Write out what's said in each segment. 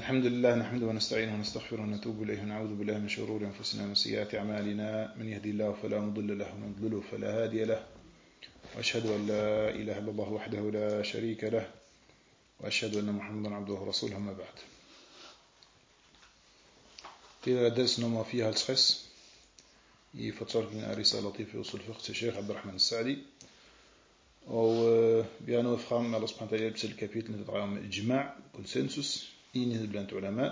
الحمد لله نحمده ونستعينه ونستغفره ونتوب إليه ونعوذ بالله من شرور أنفسنا ومن سيئات أعمالنا من يهدي الله فلا مضل له ومن يضلل فلا هادي له وأشهد أن لا إله إلا الله وحده لا شريك له وأشهد أن محمدا عبده ورسوله أما بعد. Det er dels nummer 54 i fortolkningen af Risalatif fi usul fiqh til Sheikh Abdurrahman As-Sa'di. Og vi er nået frem med Allahs hjælp til kapitlen, der drejer om ijma', konsensus, enighed blandt ulama.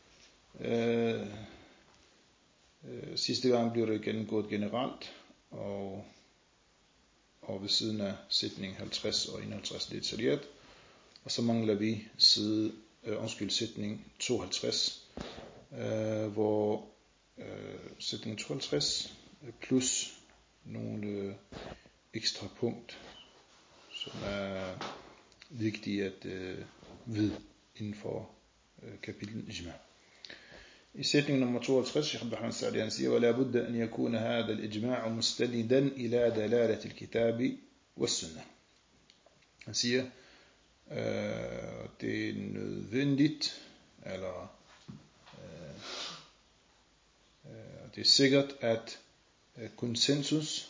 Sidste gang blev det gennemgået generelt, og ved siden af sætning 50 og 51 detaljeret. Og så mangler vi sætning 52, hvor sætning 52 plus nogle ekstra punkt, som er vigtige at vide inden for kapitlen ijma'. I sætning nummer 52, Sheikh Abdurrahman As-Sa'di han siger: وَلَا بُدَّ أَنْ يَكُونَ هَذَا الْإِجْمَاعُ مُسْتَنِدًا إِلَى دَلَالَةِ الْكِتَابِ وَالسُّنَّةِ. Han siger, det er nødvendigt, eller det er sikkert, at konsensus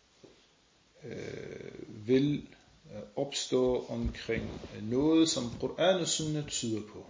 vil opstå omkring noget, som Qur'an og Sunnah tyder på.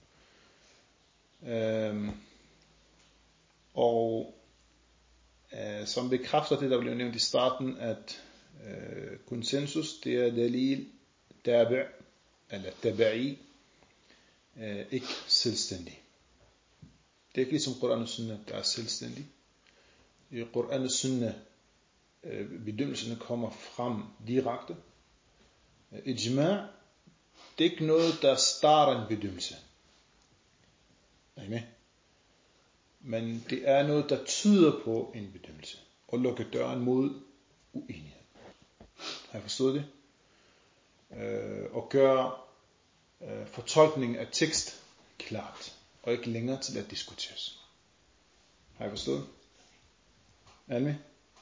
Og som bekræfter det, der blev nævnt i starten, at konsensus, det er dalil, tabi' eller tabi'i, ikke selvstændig. Det er ikke ligesom Qur'an og Sunnah, der er selvstændig. I Qur'an og Sunnah, bedømmelserne kommer frem direkte. Ijma', det er ikke noget, der starter en bedømmelse. Er I med? Men det er noget, der tyder på en bedømmelse, og lukker døren mod uenighed. Har I forstået det? Og gør fortolkningen af tekst klart, og ikke længere til at diskuteres. Har I forstået? Er I med?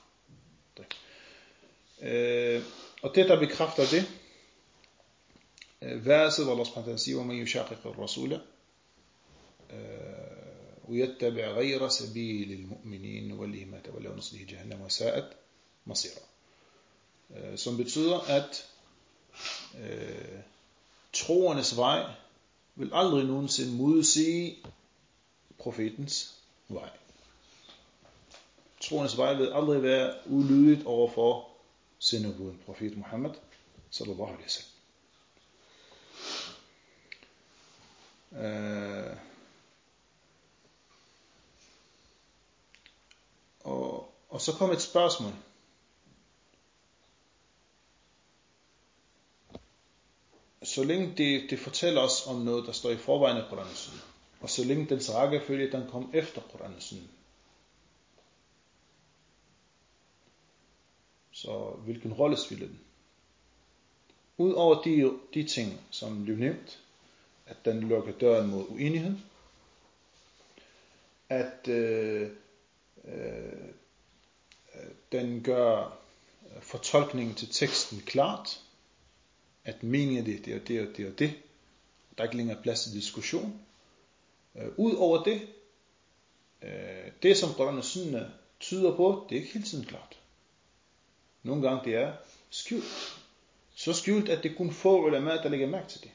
Og det, der bekræfter det, verset, hvor Allah subhanahu wa ta'ala siger: وَمَنْ يُشَاقِقِ الرَّسُولَ وَيَتَّبِعْ غَيْرَ سَبِيلِ الْمُؤْمِنِينَ نُوَلِّهِ مَا تَوَلَّىٰ وَنُصْلِهِ جَهَنَّمَ وَسَاءَتْ مَصِيرًا. Som betyder, at troernes vej vil aldrig nogensinde modsige profetens vej. Troernes vej vil aldrig være ulydigt overfor sendebuden, profet Muhammad sallallahu alaihi wasallam. Og så kom et spørgsmål. Så længe det fortæller os om noget, der står i forvejen af Qur'an og Sunnah, og så længe dens rækkefølge, den kom efter Qur'an og Sunnah, så hvilken rolle spiller den? Udover de ting, som blev nævnt, at den lukker døren mod uenighed, at den gør fortolkningen til teksten klart, at meningen det er det og det og det, der er ikke længere plads til diskussion. Udover det, det som Qur'an og Sunnah tyder på, det er ikke hele tiden klart. Nogle gange det er skjult. Så skjult, at det kun få ulama, der lægger mærke til det.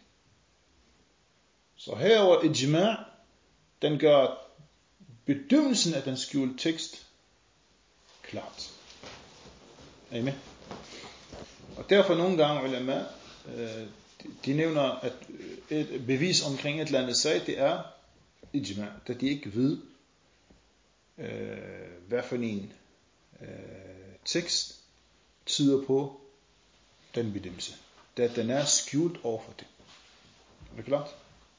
Så herover ijma', den gør bedømmelsen af den skjulte tekst klart. Er I med? Og derfor nogle gange ulama, de nævner, at et bevis omkring et eller andet sag, det er ijma', da de ikke ved, hvad for en tekst tyder på den bedømmelse, da den er skjult overfor det. Er det klart?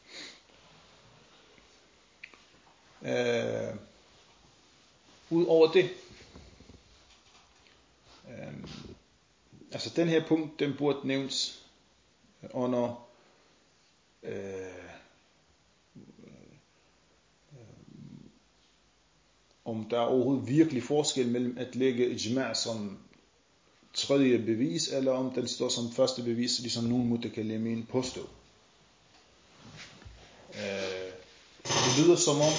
Udover det, altså den her punkt, den burde nævnes under om der er overhovedet virkelig forskel mellem at lægge ijma' som tredje bevis, eller om den står som første bevis, ligesom nogen mutakallimin påstår. lyder som om,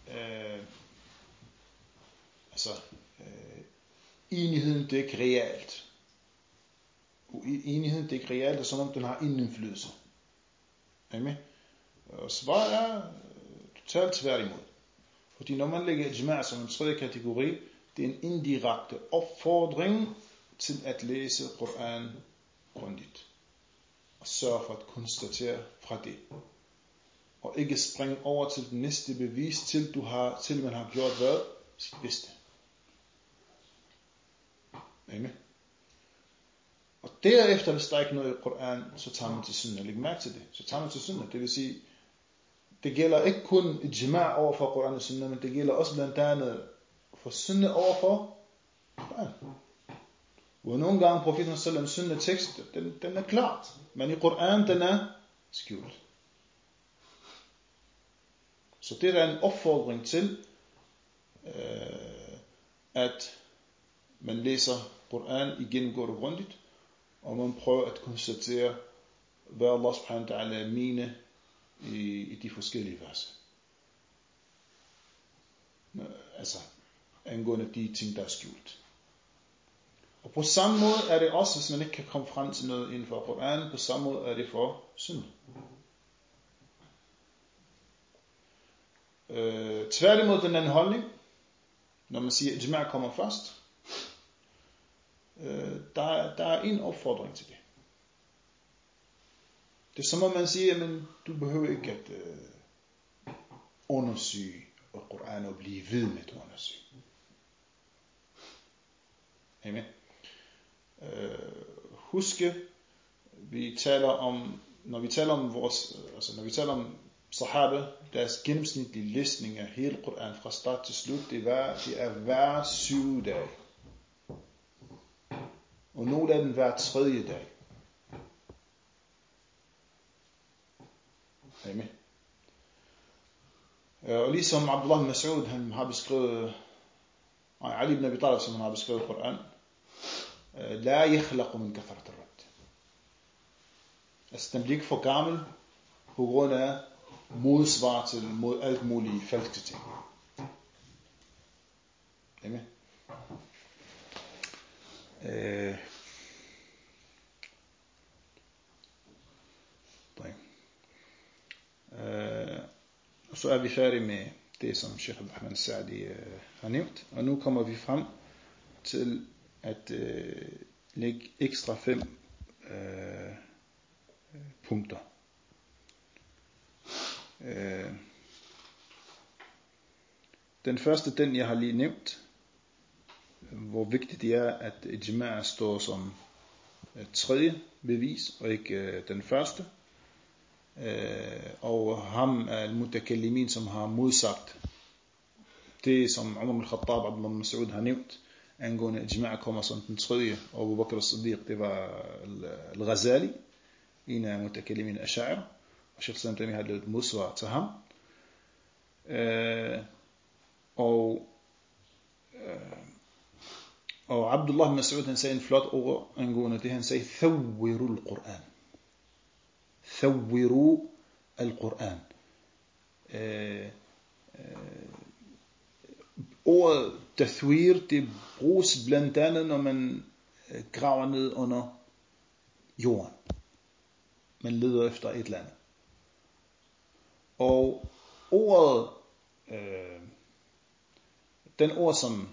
enigheden det er ikke realt. Enigheden det er ikke realt, og som om den har ingen indflydelse. Er I med? Og svaret er totalt tværtimod. Fordi når man lægger ijma' som en tredje kategori, det er en indirekte opfordring til at læse Koran grundigt. Og sørge for at konstatere fra det. Og ikke springe over til den næste bevis, til man har gjort hvad? Sit bedste. Er I med? Og derefter, hvis der ikke er noget i Koran, så tager man til sunnah. Læg mærke til det. Så tager man til sunnah. Det vil sige, det gælder ikke kun ijma' over for Koran og sunnah, men det gælder også blandt andet for sunnah over for Koran. Hvor nogle gange profeten sallallahu sunnah tekst, den er klart, men i Koran den er skjult. Så det er en opfordring til, at man læser Koran igen godt og grundigt, og man prøver at konstatere, hvad Allah subhanahu wa ta'ala mener i de forskellige verser. Altså, angående de ting, der er skjult. Og på samme måde er det også, hvis man ikke kan komme frem til noget inden for Koran, på samme måde er det for sunnah. Tværtimod den anden holdning, når man siger, at ijma' kommer først, der er en opfordring til det. Det er som om man siger, men du behøver ikke at undersøge Koran og blive ved med at undersøge. Amen. Huske, når vi taler om sahaba, deres gennemsnitlige læsning af hele Koran fra start til slut, det er hver 7 dag. Og nogle af dem hver 3. dag. Amen. Og ligesom Abdullah ibn Mas'ud, han har beskrevet, Ali ibn Abi Talib, som han har beskrevet Koran, la yakhlaqu min kathrat ar-rad. Altså den bliver ikke for gammel på grund af modsvar til mod alt muligt falske ting. Amen. Så er vi færdige med det, som Sheikh Abdurrahman Sa'di har nævnt. Og nu kommer vi frem til at lægge ekstra 5 punkter. Den første, den jeg har lige nævnt, hvor vigtigt det er, at ijma' står som tredje bevis, og ikke den første. Og ham er al-mutakallimin, som har modsagt det, som Umar al-Khattab, Abdullah ibn Mas'ud har nævnt, angående ijma' kommer som den tredje, og Abu Bakr as-Siddiq, det var al-Ghazali, en af mutakallimin al-Ash'ari, og Sheikh Islam Taymiyyah har lavet modsvar til ham. Og Abdullah ibn Mas'ud, han sagde en flot ord angående det, han sagde, thawwiru al-Qur'an. Thawwiru al-Qur'an. Ordet tathwir, det bruges blandt andet, når man graver ned under jorden. Man leder efter et eller andet. Og ordet, den ord, som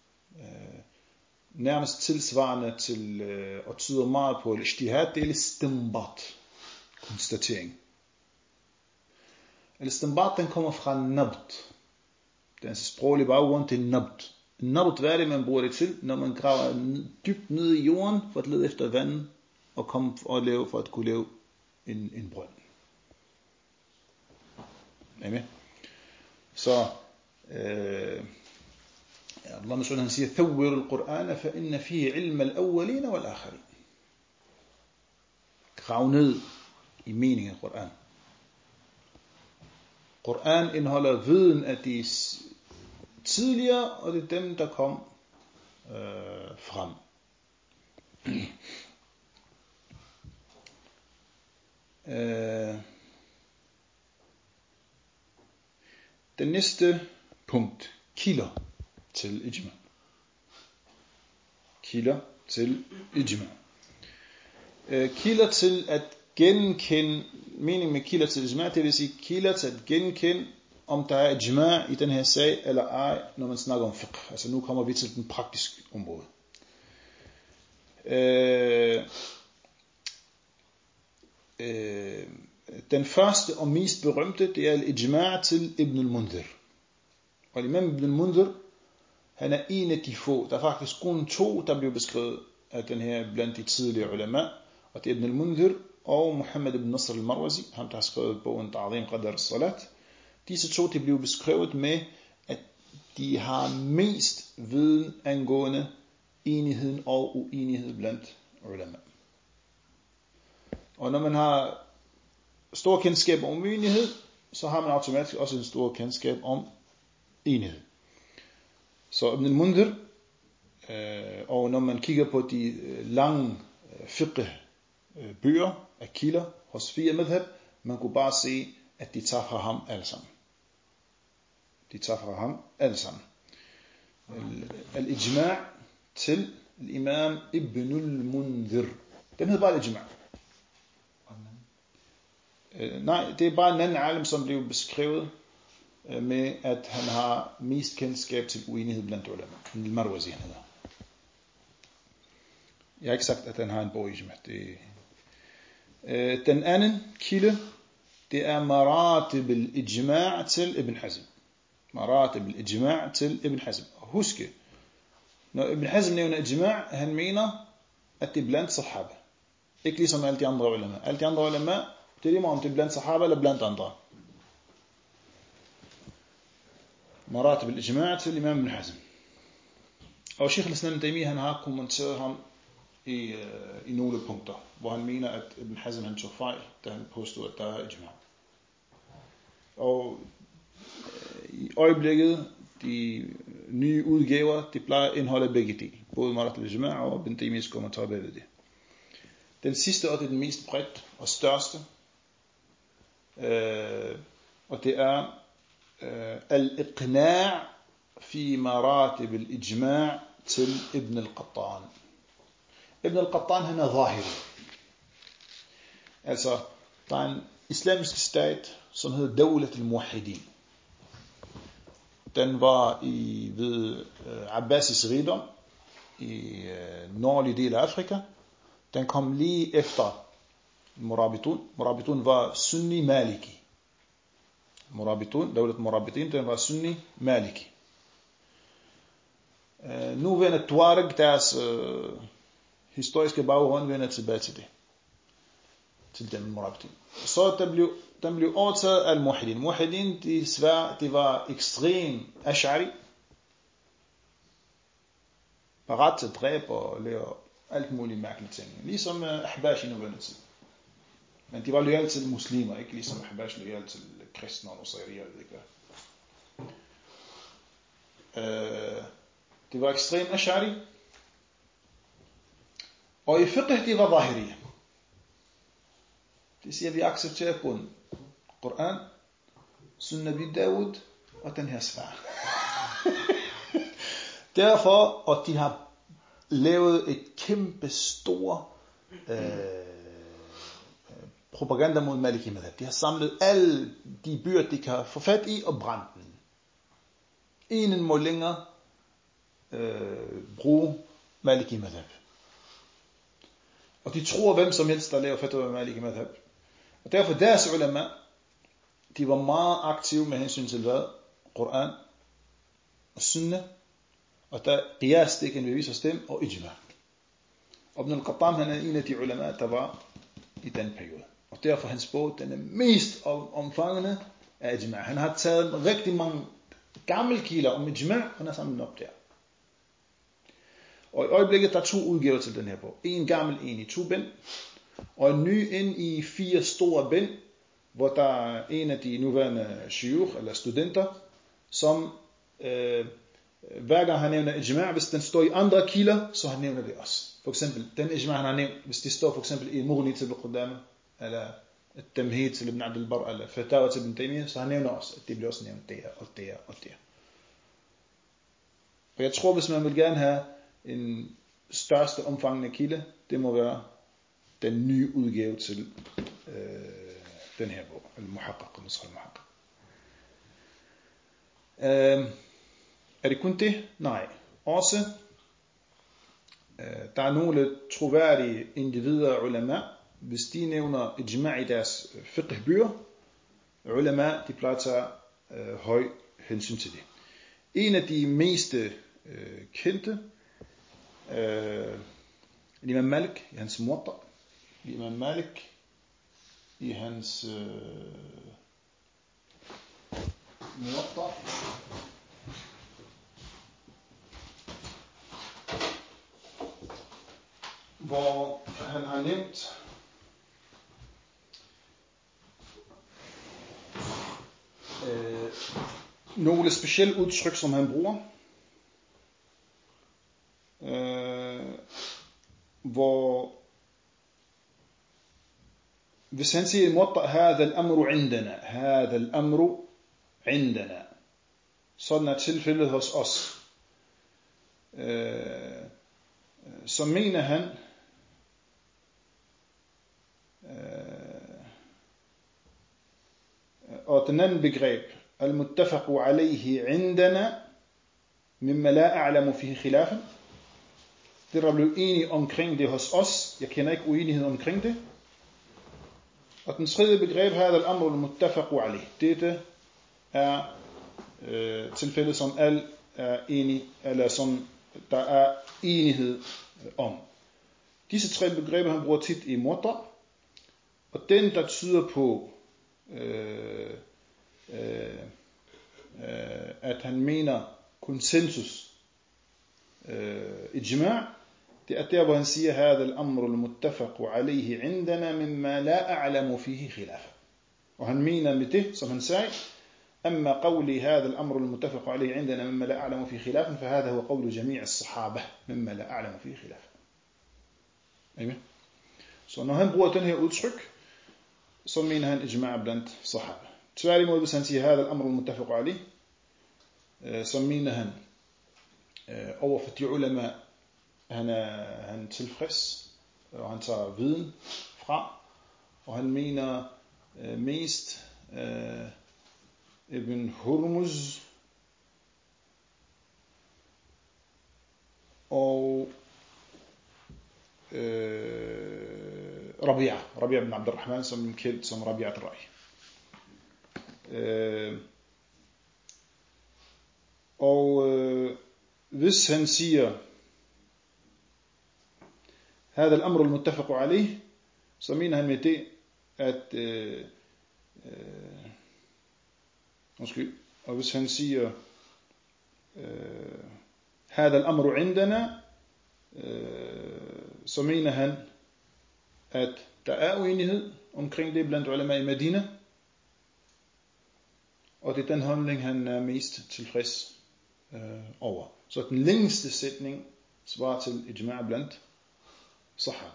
nærmest tilsvarende til, og tyder meget på al-ijtihad, det er al-istinbat, konstatering. Al-istinbat, den kommer fra nabt. Den sproglige baggrund til nabt. Nabt, hvad er det, man bruger det til, når man graver dybt ned i jorden, for at lede efter vand, og komme og leve, for at kunne leve en brønd. Amen. Så, Allah SWT han siger, thawwir al-Qur'an, fa inna fihi ilm al-awwalin wal-akhirin. Grav ned i meningen af Qur'an. Qur'an indeholder viden af de tidligere, og det er dem, der kom frem. Den næste punkt. Kilder til ijma. Kilder til ijma. Kilder til at genkende, mening med kilder til ijma, det vil sige kilder til at genkende, om der er ijma i den her sag, eller ej, når man snakker om fiqh. Altså nu kommer vi til den praktiske område. Den første og mest berømte, det er al-ijma' til Ibn al-Mundhir. Og Imam Ibn al-Mundhir, han er en af de få. Der er faktisk kun 2, der blev beskrevet af den her blandt de tidligere ulama. Og det er Ibn al-Mundhir og Muhammad ibn Nasr al-Marwazi, ham der har skrevet bogen Ta'zim Qadr al-Salat. Disse 2, de blev beskrevet med, at de har mest viden angående enigheden og uenighed blandt ulama. Og når man har stor kendskab om uenighed, så har man automatisk også en stor kendskab om enighed. Så Ibn al-Mundhir, og når man kigger på de lange fiqh-bøger af kilder hos fire madhab, man kunne bare se, at de tager fra ham alle sammen. Al-ijma' til imam Ibn al-Mundhir. Den hedder bare al-ijma'. Nej, det er bare en anden alim, som blev beskrevet med, at han har mest kendskab til uenighed blandt ulama. Al-Marwazi han hedder. Jeg har ikke sagt, at han har en bog i ijma'. Den anden kilde, det er maratib al-ijma' til Ibn Hazm. Maratib al-ijma' til Ibn Hazm. Husk, når Ibn Hazm nævner ijma', han mener, at det er blandt sahaba. Ikke ligesom alle de andre ulama. Alle de andre ulama, det er lige meget om det er blandt sahaba eller blandt andre. Maratib al-ijma' til Imam Ibn Hazm. Og Sheikh al-Islam Ibn Taymiyyah, han har kommenteret ham i nogle punkter, hvor han mener, at Ibn Hazm han tog fejl, da han påstod, at der er ijma'. Og i øjeblikket, de nye udgaver, de plejer at indeholde begge dele. Både Maratib al-ijma' og Ibn Taymiyyahs kommentar ved det. Den sidste, og det er den mest bredt og største, og det er al-iqna' fi maratib al-ijma' til Ibn al-Qattan. Ibn al-Qattan, han er zahiri. Altså, der er en islamisk stat, som hedder Dawlat al-Muwahhidin. Den var ved Abbasis rigdom i nordlige del af Afrika. Den kom lige efter Murabitun. Murabitun var sunni maliki. Dawlat Murabitin, den var sunni maliki. Nu vender Tuareg, deres historiske baggrund, vender tilbage til det. Til den Murabitin. Så den blev overtaget af al-Muwahhidin. Muwahhidin, de var ekstrem ash'ari. Parat til at dræbe og lave alt muligt mærkelige ting. Ligesom Ahbash i nuværende tid. Men de var loyale til muslimer, ikke ligesom Ahbash loyale til kristne og nusayrier, jeg ved ikke hvad. De var ekstrem ash'ari. Og i fiqh, de var zahiriya. Det siger, at vi accepterer kun Koran, Sunnah Nabi Dawud og den her sfære. Derfor, og de har lavet et kæmpe stor propaganda mod Maliki madhab. De har samlet alle de bøger, de kan få fat i, og brændt den. Ingen må længere bruge Maliki madhab. Og de tror, hvem som helst, der laver fatwa af Maliki madhab. Og derfor deres ulama, de var meget aktive med hensyn til hvad? Koran og Sunnah, og der qiyas, det kan bevise os dem, og ijma'. Og Ibn al-Qattan, han er en af de ulama, der var i den periode. Og derfor hans bog, den er mest omfangende af ijma'. Han har taget rigtig mange gamle kilder om ijma', og han har samlet op der. Og i øjeblikket, der er 2 udgaver til den her bog. En gammel, en i 2 bind, og en ny ind i 4 store bind, hvor der er en af de nuværende shuyukh, eller studenter, som hver gang han nævner ijma', hvis den står i andre kilder, så han nævner det også. For eksempel, den ijma' han har nævnt, hvis det står for eksempel i Mughni til Qudama, eller At-Tamhid til Ibn Abd al-Barr eller Fatawa til Ibn Taymiyyah, så han nævner også, at det bliver også nævnt der og der og der. Og jeg tror, hvis man vil gerne have en største omfangende kilde, det må være den nye udgave til den her bog, Al-Muhaqqaq, Nusakh al-Muhaqqaq. Er det kun det? Nej. Også, der er nogle troværdige individer og ulama, hvis de nævner ijma' i deres fiqh-bøger, ulama, de plejer at tage høj hensyn til det. En af de mest kendte, Imam Malik i hans Muwatta, Imam Malik i hans Muwatta, hvor han har nævnt nogle specielle udtryk, som han bruger, hvor hvis han siger i Muwatta, هذا الأمر عندنا, هذا الأمر عندنا, sådan er tilfældet hos os, så mener han, og den anden begreb, المتفق عليه عندنا مما لا أعلم فيه خلافا, det der blev enige omkring det hos os, jeg kender ikke uenighed omkring det. Og den tredje begreb, هذا الأمر المتفق عليه, dette er tilfældet, som alle er enige, eller som der er enighed om. Disse tre begreber, han bruger tit i Muwatta, og den, der tyder på, at han mener konsensus, ijma', det er der, hvor han siger, هذا الأمر المتفق عليه عندنا مما لا أعلم فيه خلافا. Og han mener med det, som han sagde, أما قولي هذا الأمر المتفق عليه عندنا مما لا أعلم فيه خلافا فهذا هو قول جميع الصحابة مما لا أعلم فيه خلافا. Amen. Så når han bruger den her udtryk, så mener han ijma' blandt sahaba. Tværtimod, hvis han siger هذا الأمر المتفق عليه, så mener han over for de ulama, han er tilfreds, og han tager viden fra, og han mener mest Ibn Hurmuz og Rabi'a ibn Abd al-Rahman, som kendt som Rabi'a al-Ra'i. Og hvis han siger هذا الأمر المتفق عليه, så mener han med det, at og hvis han siger هذا الأمر عندنا, så mener han, at der er uenighed omkring det blandt ulama i Medina, og det er den handling, han er mest tilfreds over. Så den længste sætning svarer til ijma' blandt sahaba.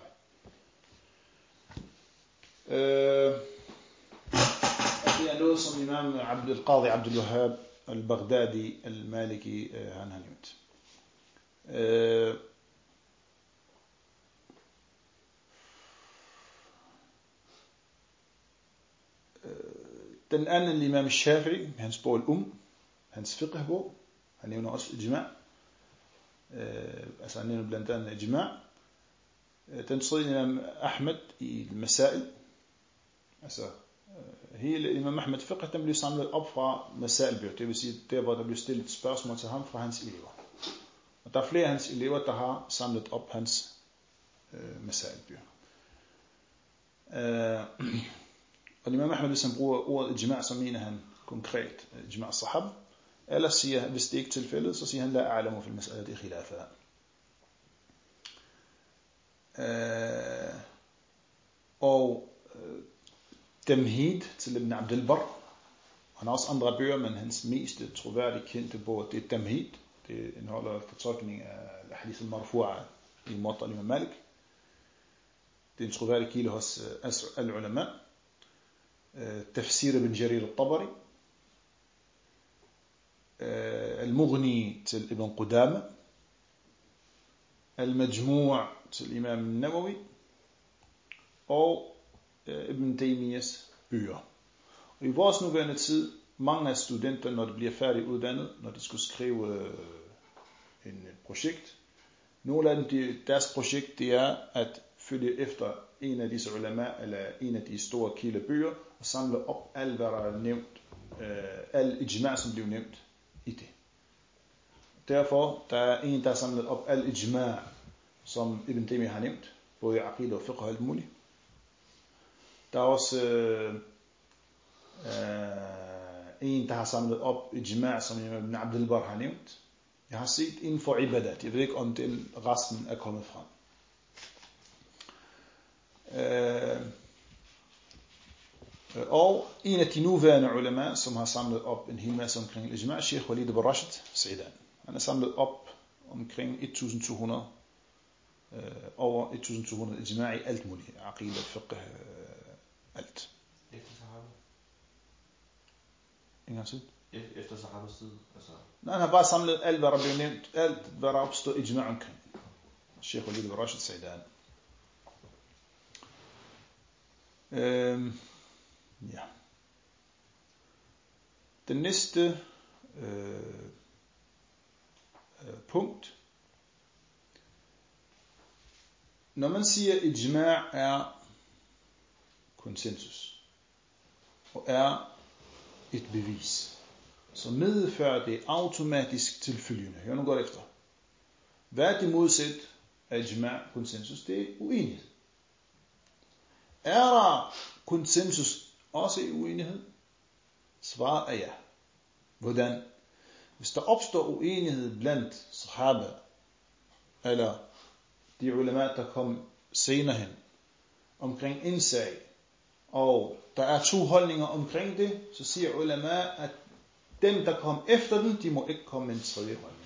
Det er noget, som imam al-Qadi Abdul Wahhab al-Baghdadi al-Maliki han har nævnt. Den anden imam Shafi'i, hans bog hans fiqh-bog, han nævner også ijma'. Altså han nævner blandt andet ijma'. Den tredje imam Ahmed i Masail. Altså hele imam Ahmed fiqh, den blev samlet op fra Masail-bøger. Det vil sige, der hvor der blev stillet spørgsmål til ham fra hans elever. Og der er flere af hans elever, der har samlet op hans Masail-bøger. Og imam Ahmed, hvis han bruger ordet ijma', så mener han konkret ijma' sahab. Eller siger, hvis det ikke er tilfældet, så siger han la a'lamu fil mas'alati khilafa. Og Tamhid til Ibn Abd al-Barr, han har også andre bøger, men hans mest troværdige kendte bog, det er Tamhid. Det indeholder fortolkning af hadith al-marfu'a i Muwatta al-Imam Malik. Det er en troværdig kilde hos al-ulama. Tafsir ibn Jarir al-Tabari, Al-Mughni til Ibn Qudama, Al-Majmu' til Imam Nawawi og Ibn Taymiyas bøger. Og i vores nuværende tid, mange af studenter, når de bliver færdiguddannet, når de skulle skrive et projekt, nogle af dem, deres projekt, det er at følge efter en af disse ulama, eller en af de store kildebøger, og samle op alt, hvad der er nævnt, al ijma', som blev nævnt i det. Derfor, der er en, der har samlet op al ijma', som Ibn Taymiyyah har nævnt, både i aqida og fiqh og alt muligt. Der er også en, der har samlet op ijma', som Ibn Abdul Barr har nævnt. Jeg har set inden for ibadat. Jeg ved ikke, om den resten er kommet frem. Og en af de nuværende ulama, som har samlet op en hel masse omkring ijma', Sheikh Walid ibn Rashid Saidan. Han har samlet op omkring 1200, over 1200 ijma' i alt muligt. Aqida, fiqh, alt. Efter sahaba? Ingen tid? Efter sahabas tid? Altså... Nej, han har bare samlet alt, hvad der blev nævnt, alt, hvad der opstod ijma' omkring. Sheikh Walid ibn Rashid Saidan. Ja. Den næste punkt. Når man siger ijma' er konsensus og er et bevis, så medfører det automatisk til følgende. Hør nu godt efter. Hvad er det modsat af ijma' konsensus? Det er uenighed. Er der konsensus også i uenighed? Svaret er ja. Hvordan? Hvis der opstår uenighed blandt sahaba, eller de ulama, der kom senere hen, omkring en sag, og der er to holdninger omkring det, så siger ulama, at dem, der kom efter den, de må ikke komme med en tredje holdning.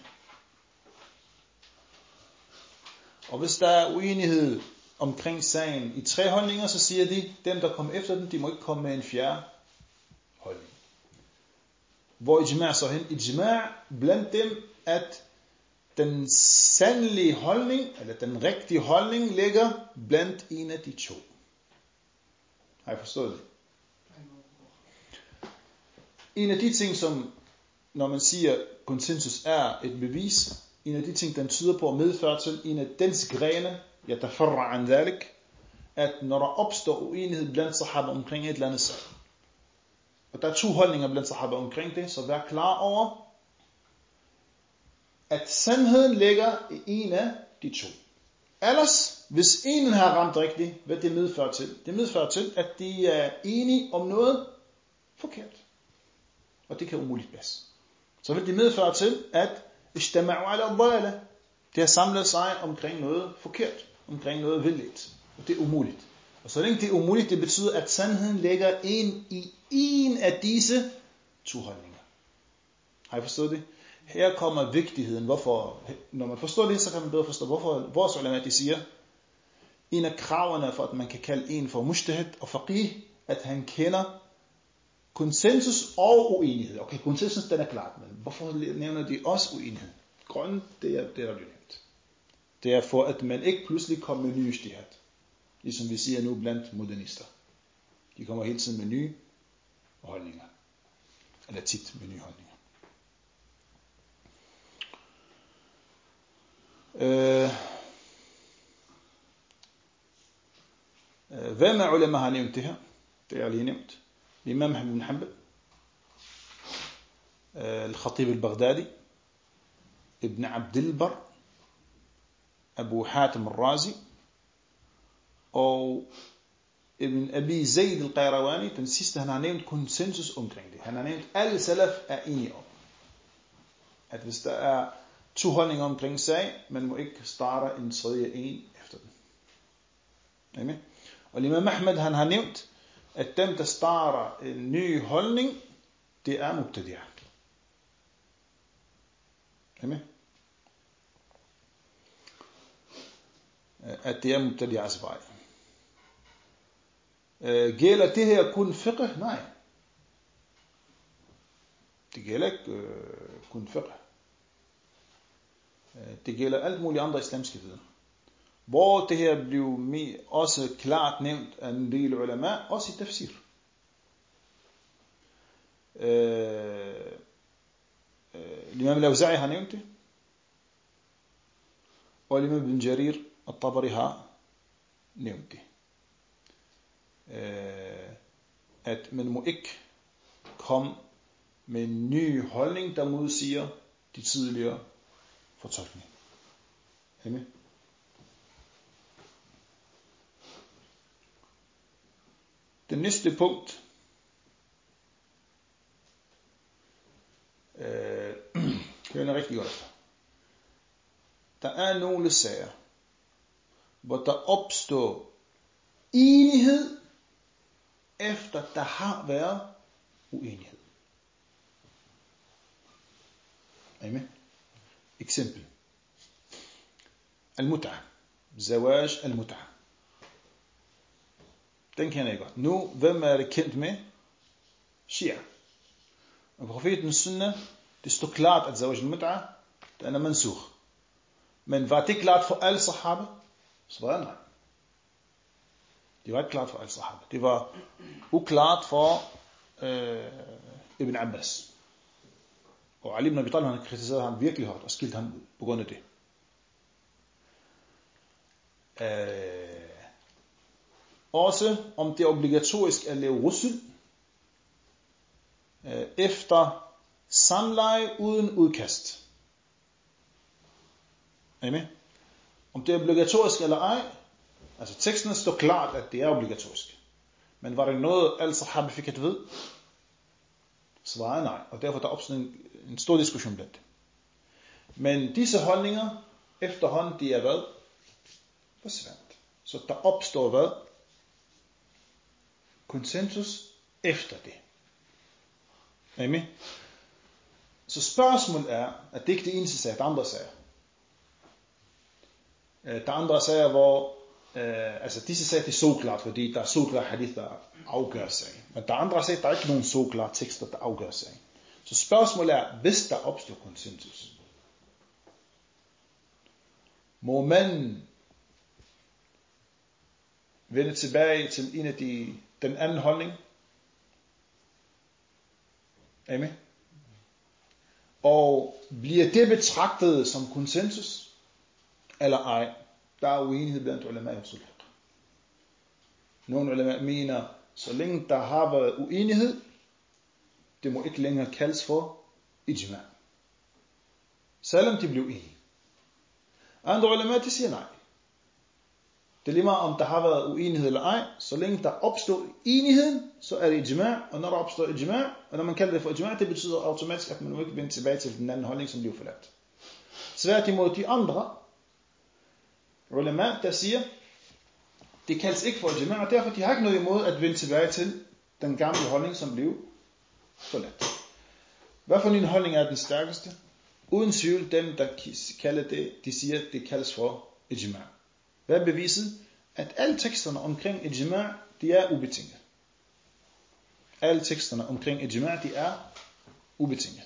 Og hvis der er uenighed omkring sagen i tre holdninger, så siger de, dem, der kom efter den, de må ikke komme med en fjerde holdning. Hvor ijma' så hen? Ijma' blandt dem, at den sandelige holdning, eller den rigtige holdning, ligger blandt en af de to. Har I forstået det? En af de ting, som, når man siger, konsensus er et bevis, en af de ting, den tyder på at medføre til, en af dens grene, yatafarra an dhalik, at når der opstår uenighed blandt sahaba omkring et eller andet sag, og der er to holdninger blandt sahaba omkring det, så vær klar over, at sandheden ligger i en af de to. Ellers, hvis enen har ramt rigtigt, hvad det medfører til? Det medfører til, at de er enige om noget forkert. Og det kan umuligt passe. Så vil det medføre til, at ijtama'u ala dhalala, det har samlet sig omkring noget forkert, omkring noget vildligt. Og det er umuligt. Og så længe det er umuligt, det betyder, at sandheden ligger i en af disse to holdninger. Har I forstået det? Her kommer vigtigheden. Hvorfor? Når man forstår det, så kan man bedre forstå, hvorfor vores ulama, de siger, en af kravene for, at man kan kalde en for mujtahid og faqih, at han kender konsensus og uenighed. Okay, konsensus, den er klart, men hvorfor nævner de også uenighed? Grunden, det er der bliver nævnt. Det er for, at man ikke pludselig kommer med nye ijtihad. Ligesom vi siger nu blandt modernister. De kommer hele tiden med nye holdninger. Eller tit med nye holdninger. Hvem af ulema har nævnt det her? Det er lige nævnt. Imam Ahmad ibn Hanbal, Al-Khatib al-Baghdadi, Ibn Abdul Barr, Abu Hatim al-Razi og Ibn Abi Zayd al-Qayrawani. Den sidste, han har nævnt konsensus omkring det. Han har nævnt, alle salaf er enige om, at hvis der er to holdninger omkring sag, man må ikke starte en tredje en efter den. Amen. Og Imam Ahmad, han har nævnt, at dem, der starter en ny holdning, det er mubtadi'ah. Amen. At det er mubtadi'ahs vej. Gælder det her kun fiqh? Nej. Det gælder ikke kun fiqh. Det gælder alt muligt andre islamske viden. Hvor det her blev også klart nævnt af en del ulama, også i tafsir. Imam al-Awza'i har nævnt det, og Imam ibn Jarir al-Tabari har nævnt det. At man må ikke komme med en ny holdning, der modsiger de tidligere fortolkninger. Amen. Det næste punkt hører rigtig godt. Der er nogle sager, hvor der opstår enighed, efter der har været uenighed. Amen. Eksempel. Al-mut'a. Zawaj al-mut'a. Den kender jeg godt. Nu, hvem er det kendt med? Shia. Og profetens sunnah, det står klart, at zawaj al-mut'a, den er mansukh. Men var det klart for alle sahaba? Så var det nej. Det var ikke klart for alle sahaba. Det var uklart for Ibn Abbas. Og Ali ibn Abi Talib, han kritiserede ham virkelig hårdt og skilte ham ud på grund af det. Også om det er obligatorisk at lave rusul efter samleje uden udkast. Amen. Om det er obligatorisk eller ej, altså teksten står klart, at det er obligatorisk. Men var det noget, alle sahaba fik at vide? Svaret nej, og derfor der opstår en stor diskussion blandt det. Men disse holdninger, efterhånden, de er hvad? Forsvandt. Så der opstår hvad? Konsensus efter det. Amen. Så spørgsmålet er, at det ikke er det eneste sag, der er andre sager. Der er andre sager, hvor altså disse sager er så klart, fordi der er så klart hadith, der afgør sagen. Men der er andre sager, der er ikke nogen så klare tekster, der afgør sagen. Så spørgsmålet er, hvis der opstår konsensus, må man vende tilbage til en af den anden holdning? Amen. Og bliver det betragtet som konsensus, eller ej? Der er uenighed blandt ulama i usul fiqh. Nogle ulama mener, så længe der har været uenighed, det må ikke længere kaldes for ijma. Selvom de blev enige. Andre ulama, de siger nej. Det er lige meget, om der har været uenighed eller ej. Så længe der opstår enigheden, så er det ijma. Og når der opstår ijma, og når man kalder det for ijma, det betyder automatisk, at man må ikke vende tilbage til den anden holdning, som blev forladt. Svært imod de andre ulama, der siger, det kaldes ikke for ijma, og derfor de har ikke noget imod at vende tilbage til den gamle holdning, som blev forladt. Hvad for en holdning er den stærkeste? Uden tvivl, dem der kalder det, de siger, det kaldes for ijma. Hvad er beviset? At alle teksterne omkring ijma, de er ubetinget. Alle teksterne omkring ijma, de er ubetinget.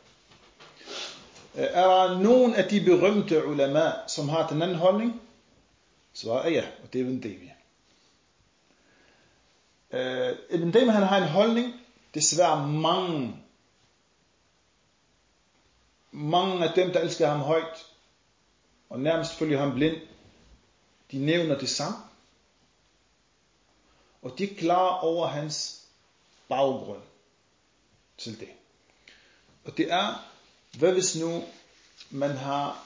Er der nogen af de berømte ulama, som har den anden holdning? Svaret er ja, og det er Ibn Taymiyyah. Ibn Taymiyyah, han har en holdning, desværre mange af dem, der elsker ham højt, og nærmest følger ham blind, de nævner det samme, og de er klar over hans baggrund til det. Og det er, hvad hvis nu man har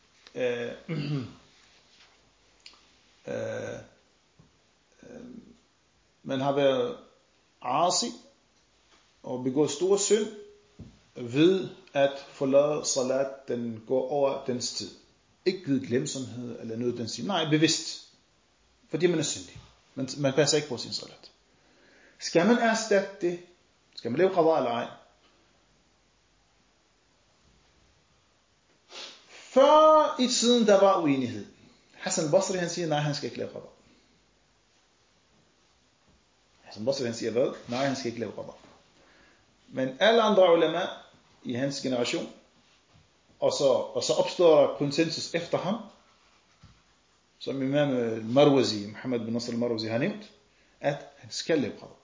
man har været asi og begået stor synd ved at forlade salat, den går over dens tid. Ikke ved glemsomhed eller noget, den siger. Nej, bevidst. Fordi man er syndig. Man passer ikke på sin salat. Skal man erstatte det? Skal man lave qada eller ej? Før i tiden, der var uenighed. Hassan al-Basri, han siger, nej, han skal ikke lave qada. Hassan Basri han siger hvad? Nej, han skal ikke lave qada. Men alle andre ulama i hans generation, og så opstår der konsensus efter ham, som Imam al-Marwazi, Muhammad bin Nasr al-Marwazi har nævnt, at han skal lave qada.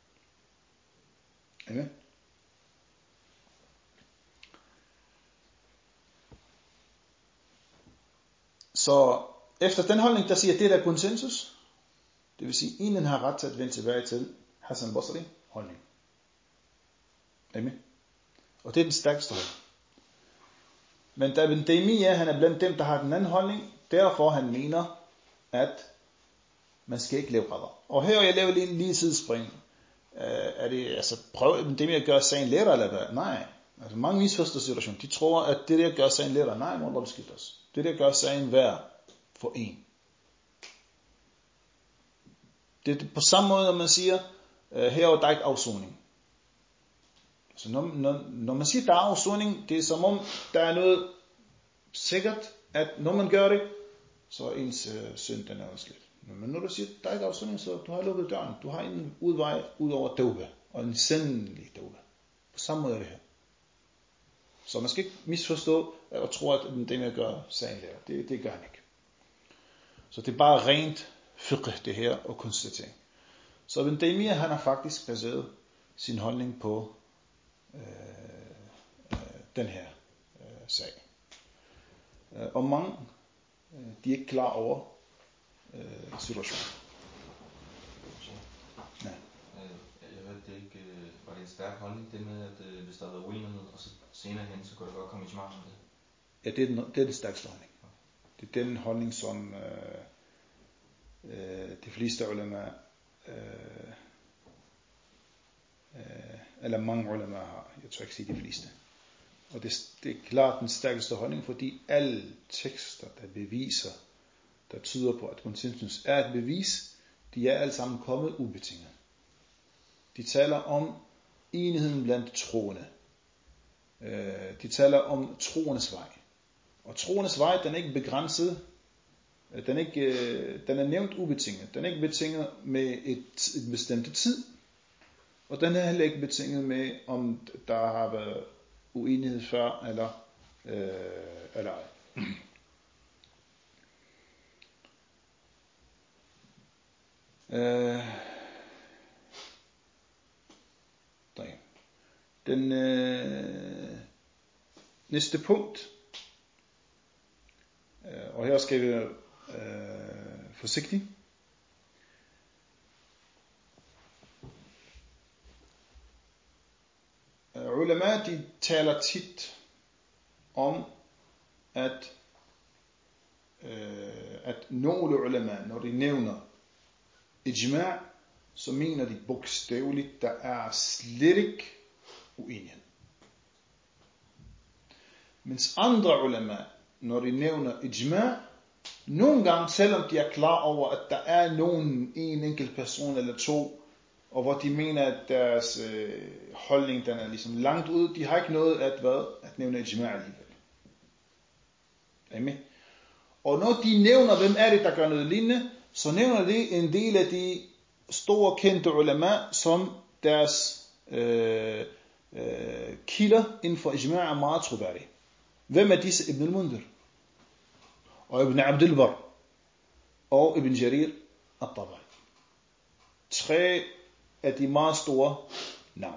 Amen. Så efter den holdning, der siger, at det der er konsensus, det vil sige, at ingen har ret til at vende tilbage til Hassan Basri holdning. Amen. Og det er den stærkeste holdning. Men da Ibn Taymiyyah, han er blandt dem, der har den anden holdning, derfor han mener, at man skal ikke lave qada. Og her jeg laver lige sidespring. Er det, altså prøv Ibn Taymiyyah at gøre sagen lettere eller hvad? Nej. Altså mange misforstår situationen. De tror, at det der gør sagen lettere. Nej, må Allah beskytte os. Det der gør sagen værd for en. Det er på samme måde, når man siger, herovre der er ikke afsoning. Så når man siger, der er afsoning, det er som om, der er noget sikkert, at når man gør det, så er ens synd, den er udslet. Men når du siger, der er ikke afsoning, så du har lukket døren. Du har en udvej ud over tauba, og en sindelig tauba. På samme måde er det her. Så man skal ikke misforstå, og tro, at det med at gøre sagen lærer. Det gør han ikke. Så det er bare rent fiqh, det her, og konstatering. Så Ibn Taymiyyah, han har faktisk baseret sin holdning på den her sag. Og mange, de er ikke klar over situationen. Ja. Jeg hørte det ikke, var det en stærk holdning, det med, at hvis der har været uenighed, og så senere hen, så kunne det godt komme i smart om det? Ja, det er den stærkeste holdning. Det er den holdning, som de fleste ulema, eller mange ulema har. Jeg tror ikke sige de fleste. Og det er klart den stærkeste holdning, fordi alle tekster, der beviser, der tyder på, at konsensus er et bevis, de er alle sammen kommet ubetinget. De taler om enigheden blandt troende. De taler om troendes vej. Og troendes vej, den er ikke begrænset. Den er nævnt ubetinget. Den er ikke betinget med et bestemt tid. Og den er heller ikke betinget med, om der har været uenighed før, eller ej. Den næste punkt, og her skal vi forsigtigt. Ulema, de taler tit om, at nogle ulema, når de nævner ijma', så mener de bogstaveligt, der er slet ikke uenighed. Mens andre ulema, når de nævner ijma', nogle gange, selvom de er klar over, at der er en enkelt person eller to, og hvor de mener, at deres holdning, den er ligesom langt ude, de har ikke noget at nævne ijma' alligevel. Amen. Og når de nævner, hvem er det, der gør noget lignende, så nævner de en del af de store kendte ulema, som deres kilder inden for ijma' er meget troværdige. Hvem er disse? Ibn al-Mundhir, og Ibn Abdul Barr, og Ibn Jarir al-Tabari. 3 af de meget store navn.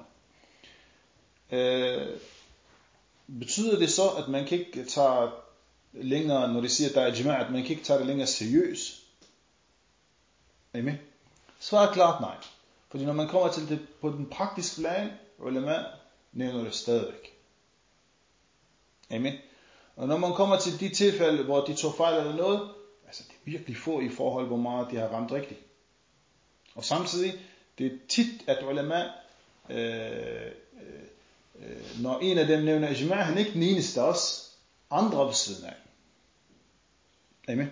Betyder det så, at man kan ikke tage længere, når de siger, at der er ijma', at man kan ikke tage det længere seriøst? Amen. Svaret klart nej. Fordi når man kommer til det på den praktiske plan, ulema nævner det stadigvæk. Amen. Og når man kommer til de tilfælde, hvor de tog fejl eller noget, altså det er virkelig få i forhold, hvor meget de har ramt rigtigt. Og samtidig, det er tit, at ulema, når en af dem nævner ijma', han er ikke den eneste, også andre ved siden af. Amen.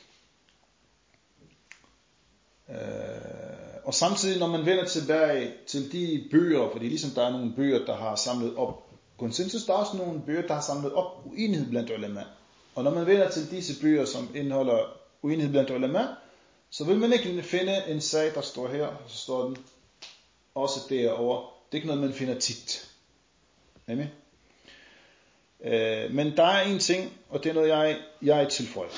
Og samtidig, når man vender tilbage til de bøger, fordi ligesom der er nogle bøger, der har samlet op konsensus, der er også nogle bøger, der har samlet op uenighed blandt ulema. Og når man vender til disse bøger, som indeholder uenighed blandt ulema, så vil man ikke finde en sag, der står her, så står den også derovre. Det er ikke noget, man finder tit. Amen. Men der er en ting, og det er noget, jeg tilføjer.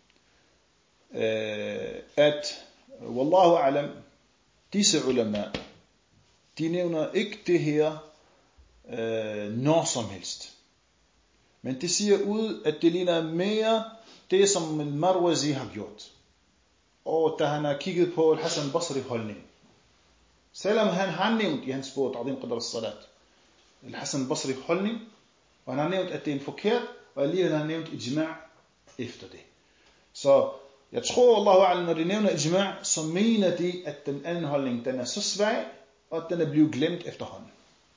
At, wallahu alam, disse ulama, de nævner ikke det her når som helst. Men det siger ud, at det ligner mere det, som Marwazi har gjort. Og da han har kigget på Al-Hasan Basri holdning. Selvom han har nævnt i hans bog, Ta'zim Qadr al-Salat, Al-Hasan Basri holdning, og han har nævnt, at det er en forkert, og alligevel har han nævnt ijma' efter det. Så jeg tror, Allahu A'lam, når de nævner ijma', så mener de, at den anden holdning, den er så svag, og at den er blevet glemt efterhånden.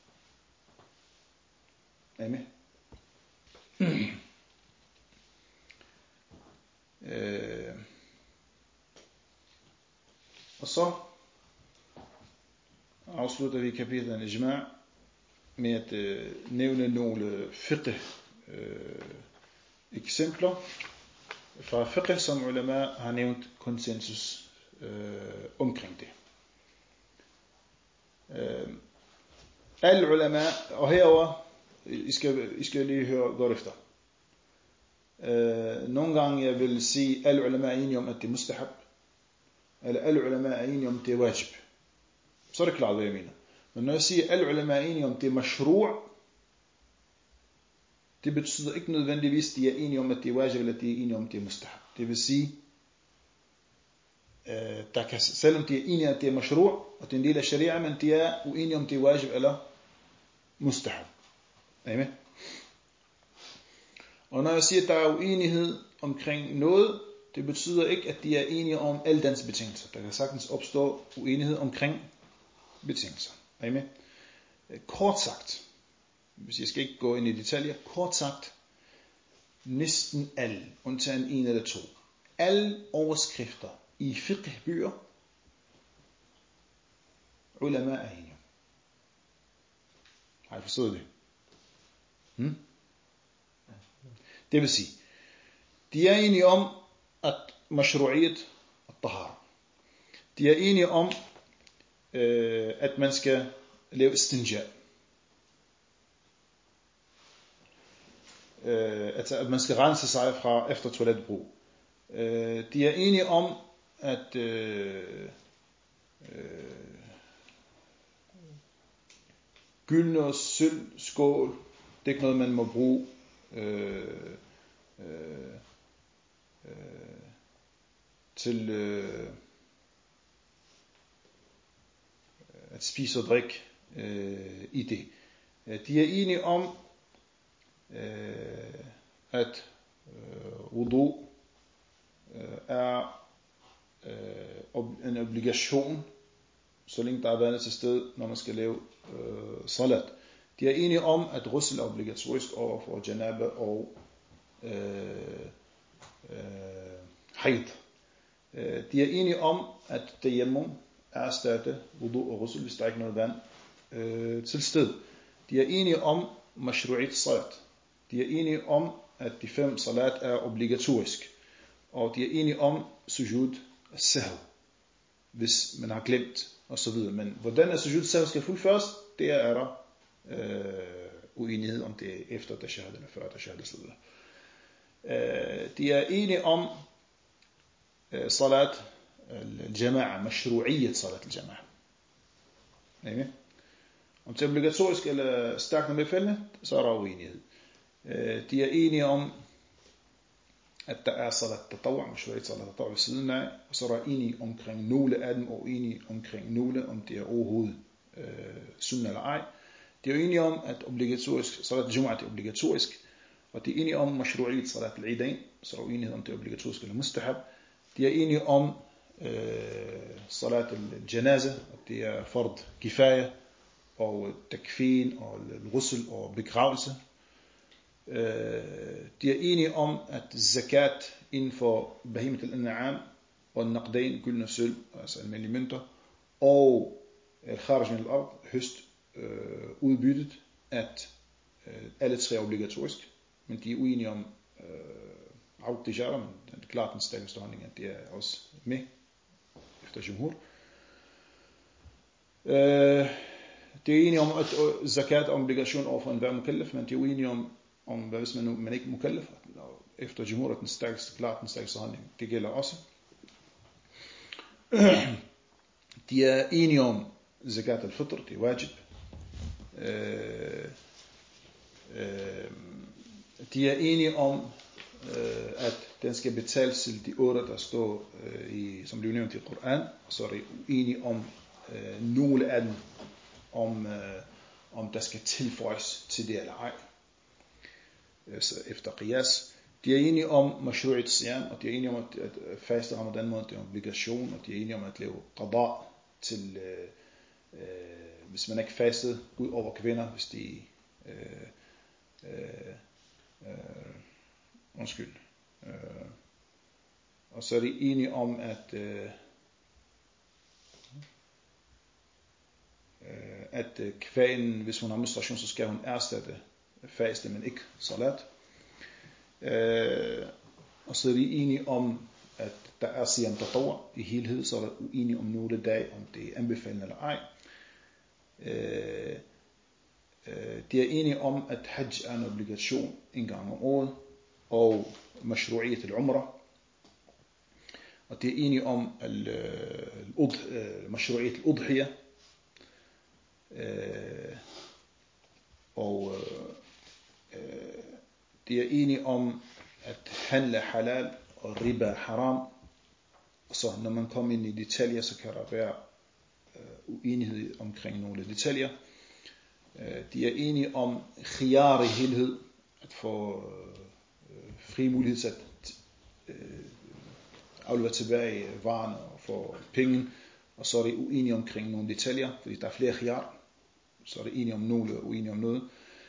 Amen. Og så afslutter vi kapitlet ijma' med at nævne nogle fiqh eksempler fra fiqh, som ulama har nævnt konsensus omkring det. Alle ulama, og herover I skal lige høre godt efter. Nogle gange jeg vil sige, alle ulama er enige om, at det er mustahab, eller alle ulama er enige om, at det er wajib. Så er det klart, hvad jeg mener. Men når jeg siger, alle ulama er enige om, at det er mashru', det betyder ikke nødvendigvis, at de er enige om, at det er wajib, eller at de er enige om, at det er mustahab. Det vil sige, selvom de er enige om, at det er mashru', og det er en del af sharia, men de er uenige om, det er wajib eller mustahab. Amen. Og når jeg siger, at der er uenighed omkring noget, det betyder ikke, at de er enige om alle dens betingelser. Der kan sagtens opstå uenighed omkring betingelser. Amen. Kort sagt, hvis jeg skal ikke gå ind i detaljer, kort sagt, næsten alle, undtagen en eller to, alle overskrifter i fiqh-bøger, ulama er enige. Har I forstået det? Det vil sige, de er enige om, at mashru'iyat at-tahara. De er enige om, at man skal lave istinja. At man skal rense sig fra efter toiletbrug. De er enige om, at gyldne og sølv skål, det er ikke noget, man må bruge til at spise og drikke i det. De er enige om, at wudu er en obligation, så længe der er vandet til stede, når man skal lave salat. De er enige om, at ghusl er obligatorisk over for janaba og haid. De er enige om, at tayammum er erstatte wudu og ghusl, hvis der ikke er noget vand til sted. De er enige om mashru'it salat. De er enige om, at de 5 salat er obligatorisk. Og de er enige om sujud sahw, hvis man har glemt osv. Men hvordan er sujud sahw skal fuldføres, det er der uenighed om det efter tashahhud eller før tashahhud osv. De er enige om salat al-jama'a, mashru'iyyat salat al-jama'a. Amen. Om det er obligatorisk eller stærkt medfældende, så er der uenighed. De er enige om, at der er salat tatawwa, mashru'iyyat salat tatawwa ved siden af, og så er der enige omkring nogle af dem, og enige omkring nogle, om det er overhovedet sunna eller ej. De er enige om, at obligatorisk salat al-jumu'ah er obligatorisk, og de er enige om mashru'iyyat salat al-idain, så er der enighed om det er obligatorisk eller mustahab. De er enige om salat al-janaza, og det er fard kifaya, og takfin, og ghusl og begravelse. De er enige om, at zakat inden for bahimat al-an'am, og naqdain, gyldne sølv, altså almindelige mønter, og al-kharaj min al-ard, høst udbyttet, at alle 3 er obligatorisk, men de er uenige om Aud Tijara, men det er klart den stærkeste holdning, at det er også med efter jumhur. Det er enige om, at zakat er obligation over for enhver mukallaf, men de er uenige om hvad hvis man ikke er mukallaf. Efter jumhur er den stærkeste holdning. Det gælder også. De er enige om zakat al-fitr, det er wajib. De er enige om, at den skal betales til de 8, der står, som bliver nævnt i Koran. Og så er de enige om nogle af dem, om der skal tilføjes til det eller ej. Efter qiyas. De er enige om mashru'it siyam, og de er enige om, at faste Ramadan måned er en obligation, og de er enige om at lave qada til, hvis man ikke fastede, ud over kvinder, hvis de og så er de enige om, at kvælen, hvis hun har menstruation, så skal hun erstatte faste, men ikke salat. Og så er de enige om, at der er siyam tatawwu i helhed, så er der uenige om nogle dage, om det er anbefalende eller ej. De er enige om, at hajj er en obligation en gang om året, og mashru'iyat al-umrah. Og de er enige om mashru'iyat al-udhiyah. Og de er enige om, at handle halal og riba haram. Og så når man kommer ind i detaljer, så kan der være uenighed omkring nogle detaljer. De er enige om khiyar i helhed, at få fri mulighed til at aflevere tilbage varerne og få penge. Og så er de uenige omkring nogle detaljer, fordi der er flere khiyar. Så er de enige om nogle og uenige om noget.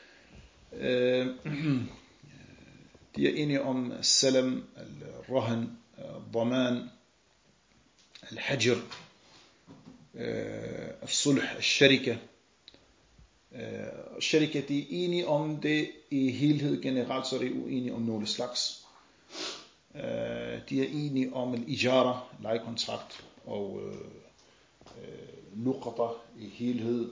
De er enige om salam, al-rahan, al-daman, al-hajr, al-sulh, al-sharika. Sharika, de er enige om det i helhed generelt, så er de uenige om nogle slags. De er enige om al-ijara, lejekontrakt, og luqata i helhed.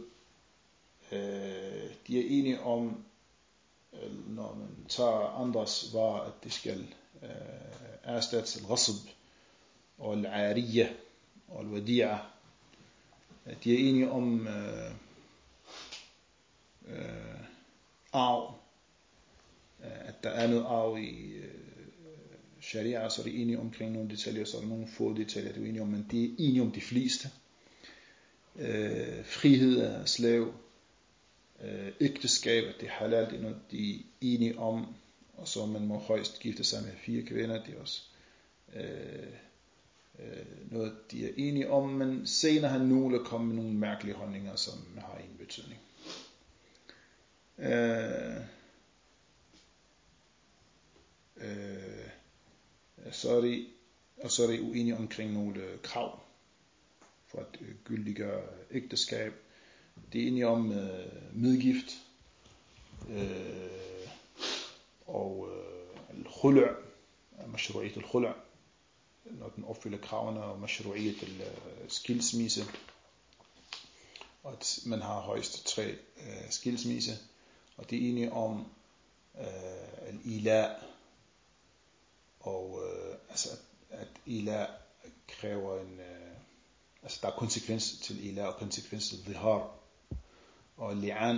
De er enige om, når man tager andres varer, at det skal erstattes al-ghasb og al-ariyah og al-wadi'ah. De er enige om arv, at der er noget arv i sharia, så er de enige omkring nogle detaljer, så er der nogle få detaljer, de er enige om, men de er enige om de fleste. Frihed af slave, ægteskab, at det er halal, det er noget, de er enige om, og så man må højst gifte sig med 4 kvinder, det er også noget, de er enige om, men senere har nogle kommet med nogle mærkelige holdninger, som har en betydning. Så er de uenige omkring nogle krav for at gyldiggøre ægteskab. De er enige om medgift og al-khulu', mashru'iyat al-khulu', når den opfylder kravene, og mashru'iyat al-skilsmisse, og at man har højst 3 skilsmisse. Og de er enige om al-ila, og altså at ila kræver en altså der er konsekvens til ila og konsekvens til dhihar og li'an,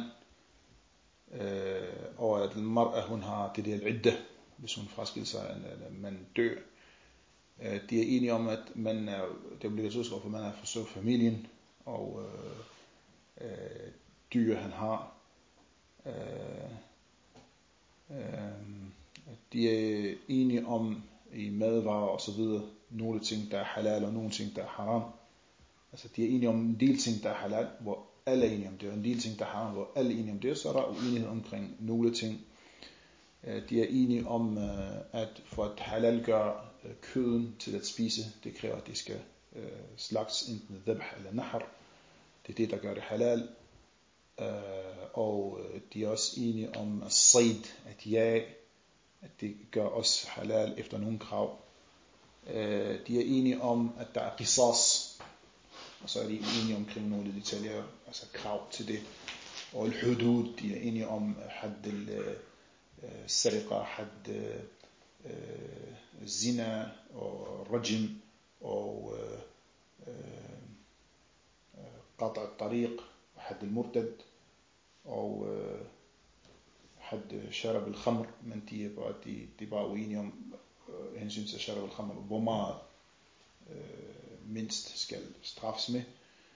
og at al-mar'a hun har det der al-idda, hvis hun fraskiller sig, man dør. De er enige om, at man er, det er obligatorisk for man er at forsørge familien og dyr han har. De er enige om i madvarer og så videre, nogle ting der er halal og nogle ting der er haram. Altså de er enige om en del ting der er halal, hvor alle er enige om det, og en del ting der er haram, hvor alle er enige om det. Så er der uenighed omkring nogle ting. De er enige om, at for at halal gøre køden til at spise, det kræver at det skal slagtes enten dhabh eller nahar. Det er det der gør det halal. Og de er også enige om sayd, at jag, at det gør også halal efter nogle krav. De er enige om, at der er qisas, og så er de enige omkring nogle detaljer, altså krav til det. Og al-hudud, de er enige om had al-sariqa, had zina og rajm og qata' al-tariq, had al-murtad og had sharab al-khamr, men de er bare uenige om hensyn til sharab al-khamr, hvor meget mindst skal straffes med.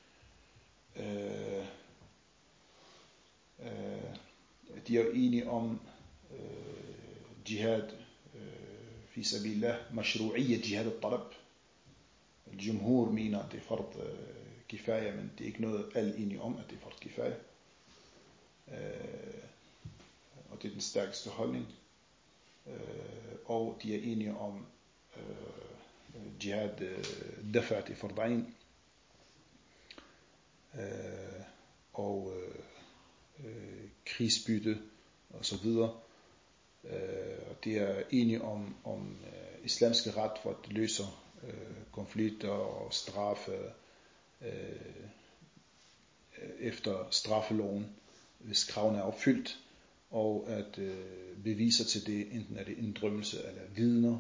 De er enige om jihad fi sabilillah, mashru'iyya jihad al-talab. Al-jumhur mener, at det er fard kifaya, men det er ikke noget alle enige om, at det er fard kifaya. Og det er den stærkeste holdning. Og de er enige om jihad dafa' til fardain og krigsbytte og så videre. Og de er enige om islamske ret for at løse konflikter og straffe efter straffeloven, hvis kravene er opfyldt, og at beviser til det, enten er det inddrømmelse eller vidner,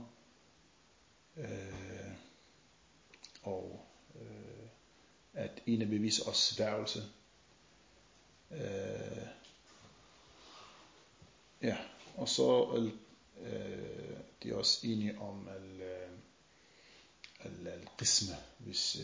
og at en af beviser også sværgelse. Ja, og så de er også enige om al-qisma, hvis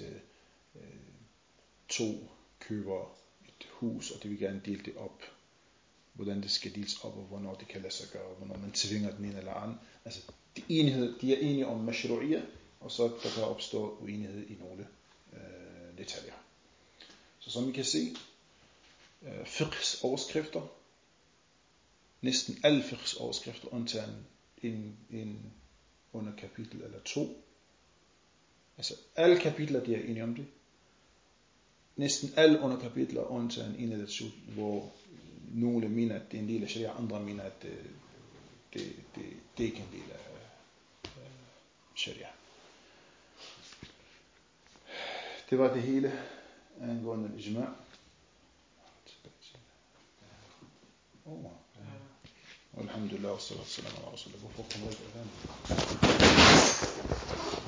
to køber et hus, og de vil gerne dele det op, hvordan det skal deles op, og hvornår det kan lade sig gøre, og hvornår man tvinger den ene eller anden. Altså, de er enige om mashru'iyya, og så der kan opstå uenighed i nogle detaljer. Så som vi kan se, fiqhs overskrifter, næsten alle fiqhs overskrifter, undtagen en under kapitel eller 2. Altså alle kapitler, de er enige om det. Næsten alle under kapitler, undtagen en eller 2, hvor nogle mener, at det er en del af sharia, andre mener, at det er ikke en del af sharia. Det var det hele angående al-ijma'. Alhamdulillah, wassalatu wassalamu ala rasulillah.